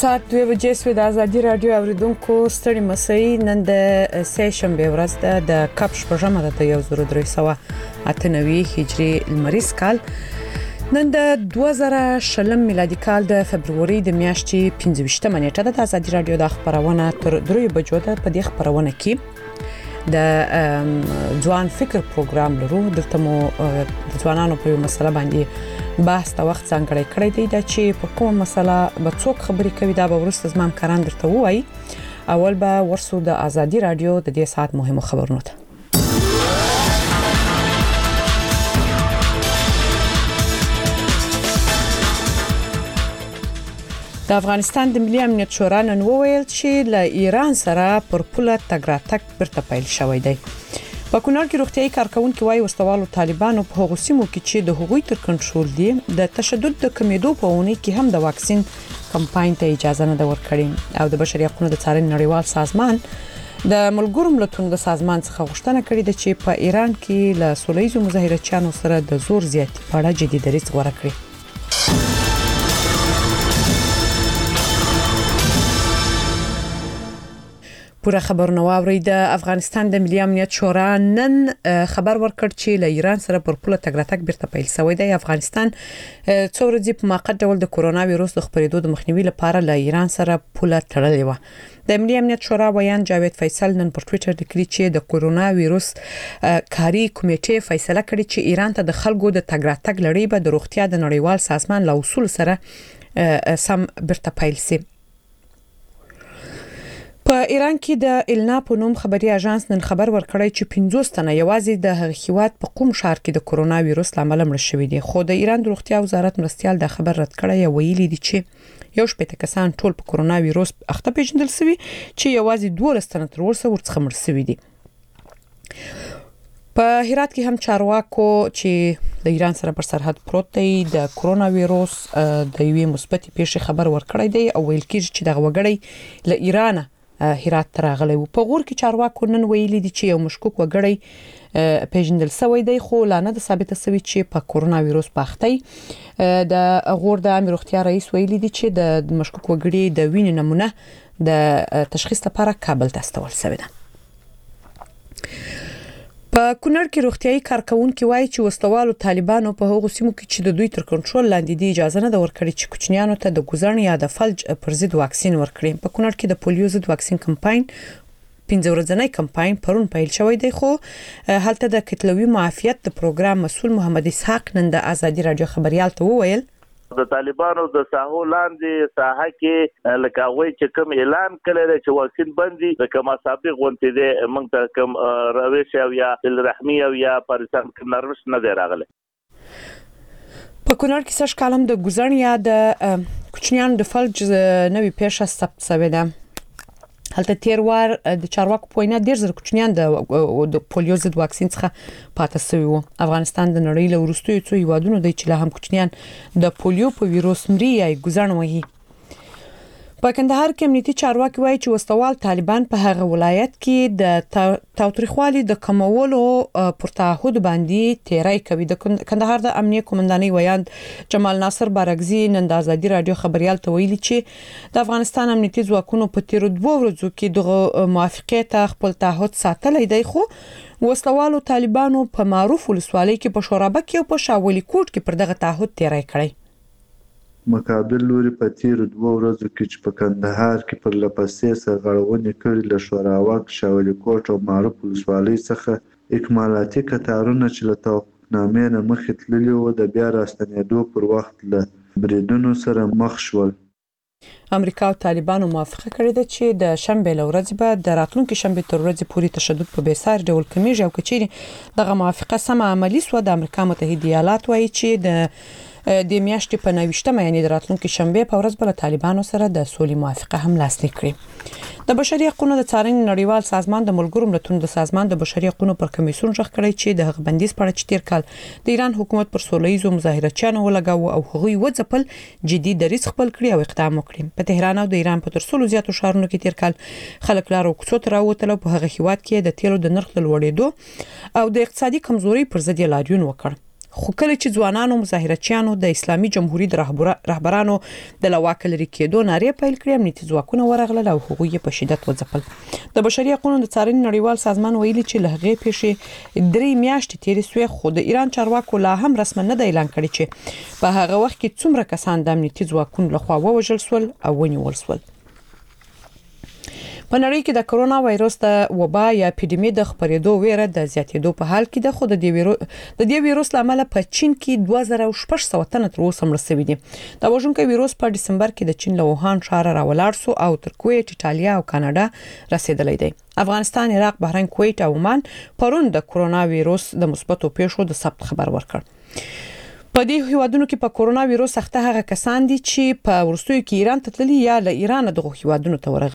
ساعت 2 بجې سوی د ازادي رادیو اوریدونکو ستړي مسئ نن د سه شنبه ورځ د کپ شپږمه د 1398 هجری لمریز کال نن د 2020 میلادي کال د فبرवरी د میاشتې 15مه نیټه د ازادي رادیو د خبرونه تر 3 بجو د په دې خبرونه کې د ځوان فکر پروګرام لرو دلته مو د ځوانانو په مسله باندې بحث د وخت څنګه کړی دی چې په کومه مسله به څوک خبرې کوي دا به ورسته زمام کاران درته وایي اول به ورسو د ازادي رادیو د دې ساعت مهمه خبرونه ته د افغانستان د ملي امنیت شورا نن وویل چې له ایران سره پر پوله تګ راتګ برته پیل شوی دی په کونړ کې روغتيایي کارکونکو وايي وسوالو طالبانو په هغو سیمو کې چې د هغوی تر کنټرول دي د تشدد د کمیدو په اونۍ کې هم د واکسین کمپاین ته اجازه نه ورکړي او د بشري حقوقو د څارنې نړیوال سازمان د ملګرو ملتونو د سازمان څخه غوښتنه کړې ده چې په ایران کې له سولهییزو مظاهرچیانو سره د زور زیاتي په اړه جدي دریځ غوړه کړي پوره خبرونه واوري د افغانستان د ملي امنیت شورا نن خبر ورکړ چې له ایران سره پر پوله تګ راتګ بیرته پیل شوی دی افغانستان څو ورځې په موقت ډول د کورونا وایروس د خپرېدو د مخنیوي لپاره له ایران سره پوله تړلې و د ملي امنیت شورا ویان جاوید فیصل نن پر ټوئیټر لیکلي چې د کورونا وایروس کاری کمیټې فیصله کړې چې ایران ته د خلکو د تګ راتګ لړۍ به د روغتیا د نړیوال سازمان له اصول سره سم بیرته پیل شي په ایران کې د النا په نوم خبري اژانس نن خبر ورکړی چې 50 تنه یوازې د هیواد په قوم ښار کې د کورونا وایروس لامل مړ شوي دي خو د ایران د روغتیا وزارت مرستيال د خبر رد کړی او ویلي دي چې یو شپږ کسان ټول په کورونا وایروس اخته پیژندل شوي چې یوازې 12 تنه تر اوسه ورڅخه مړ شوي دي په هرات کې هم چارواکو چې د ایران سره پر سرحد پروت دی د کورونا وایروس د یوې مثبتې پیښې خبر ورکړی دی او ویل کېږي چې دغه وګړی له ایران هرات ترغلی و په غور کې چارواکو نن ویلي دي چې یو مشکوک وګړی پیژندل شوی دی خو لا نه ثابته شوی چې په کورونا وایروس باختي د غور د امیر روغتیا رئیس ویلي دي چې د مشکوک وګړي د وینې نمونه د تشخیص لپاره کابل ته استول شوی ده په کونړ کې روغتيایي کارکونکو وايي چې وسوالو طالبانو په هغو سیمو کې چې د دوی تر کنټرول لاندې دي اجازه نه ورکړي چې کوچنیانو ته د ګوزن یا د فلج پر ضد واکسین ورکړي په کونړ کې د پولیو ضد واکسین کمپاین 15 ورځنی کمپاین پرون پیل شوی دی خو هلته د کتلوي معافیت د پروګرام مسول محمد اسحاق نن د ازادي رادیو خبريال ته وویل د طالبانو د ساحو لاندې ساحه کې لکه وای چې کوم اعلان کړی چې واکسین بندي د کما سابق غونټې د موږ ته کوم رويش او یا الرحمي او یا پاکستان کې نرمش نه دی راغلی په کونړ کې سږ کال هم د ګوزن یا د کوچنیانو د فلج نوې پیښه ثبت شوې ده هلته تیروار د چارواکو په وینا ډیر زر کوچنیان د پولیو ضد واکسین څخه پاتې شوی وو افغانستان د نړۍ له وروستیو څو هیوادونو دی چې له هم کوچنیان د پولیو په ویروس مري یا ګوزن وهي په کندهار کې امنیتي چارواکي وایي چې وسوال طالبان په هغه ولایت کې د تاوتریخوالي د کمولو پر تعهد باندې تیرای کوي د کندهار د امنیه قومندانۍ ویاند جمال ناصر بارګزی نن د ازادي رادیو خبريال ته ویلي چې د افغانستان امنیتي ځواکونو په تیر 2 ورځو کې د موافقت خپل تعهد ساتلای دی خو وسوالو طالبانو په معروف ولسوالۍ کې په شورابک او په شاولي کوټ کې پر دغه تعهد تیرای کړی مقابل لوري په تیر 2 ورځو کې چې په کندهار کې پر لپسې سره غړونې کړي له شوراوک شاولي کوټ او معروف ولسوالۍ څخه اکمالاتي کتارونه چې له توقعنامې نه مخې تللي و د بیا راستنېدو پر وخت له بریدونو سره مخ شول امریکا او طالبانو موافقه کړې ده چې د شنبه له ورځې به د راتلونکي شنبه تر ورځې پورې تشدد په بیسار ډول کمیږي او کچېري دغه موافقه سم عملی سو د امریکا متحده ایالات وایي چې د میاشتې په 29مه یعنی د راتلونکي شنبه په ورځ بل طالبانو سره د سولې موافقه هم لاسلیک کړي د بشري حقوقو د څارنې نړیوال سازمان د ملګرو ملتونو د سازمان د بشري حقوقو پر کمیسیون ژغ کړی چې د هغ بندیز په اړه چې تیر کال د ایران حکومت پر سولهییزو مظاهرچیانو ولګاو او هغوی وځپل جدي دریځ خپل کړی او اقدام وکړي په تهران او د ایران په تر څولو زیاتو ښارونو کې تیر کال خلک لارو کوڅو ته راوتل په هغه هیواد کې د تیلو د نرخ لوړېدو او د اقتصادي کمزوري پر ضد لاریون وکړ خو کله چې ځوانانو مظاهرچیانو د اسلامي جمهوریت رهبرانو د لواک لري کېدو نارې پیل کړې امنیتي ځواکونه ورغلل او هغوی په شدت وځپل. د بشري حقوقو د څارنې نړیوال سازمان ویلي چې له هغې پیښې 3 میاشتې تیرې شوې خو د ایران چارواکو لا هم رسماً نه اعلان کړی چې په هغه وخت کې څومره کسان د امنیتي ځواکونو لخوا ووژل شول او ونیول شول. په نړۍ کې د کرونا وایرس د وبا یا اپیډیمي د خپرېدو ویره د زیاتېدو په حال کې ده خو د دې وایرس لامل په چین کې 2600 تنه تر اوسه مړ شوي دي. دا وژونکی وایرس په دسمبر کې د چین له ووهان ښار راولاړ شو او تر کویت، ایټالیا او کاناډا رسیدلی دی. افغانستان، عراق، بحرین، کویت او عمان پرون د کرونا وایرس د مثبتو پیښو د ثبت خبر ورکړ. په دې هیوادونو کې په کرونا وایرس اخته هغه کسان دي چې په ورستیو کې ایران ته تللي یا له ایران دغه هیوادونو ته ورغلي.